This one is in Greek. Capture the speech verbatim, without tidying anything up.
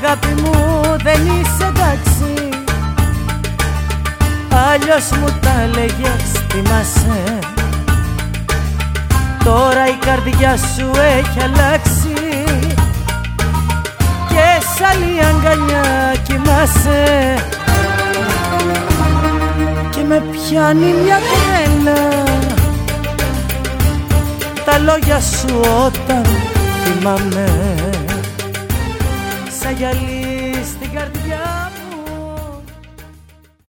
αγάπη μου δεν είσαι εντάξει, αλλιώς μου τα λέγες, θυμάσαι. Τώρα η καρδιά σου έχει αλλάξει και σ' άλλη αγκαλιά κοιμάσαι. Και με πιάνει μια τρέλα τα λόγια σου όταν θυμάμαι, σαν γυαλί στην καρδιά.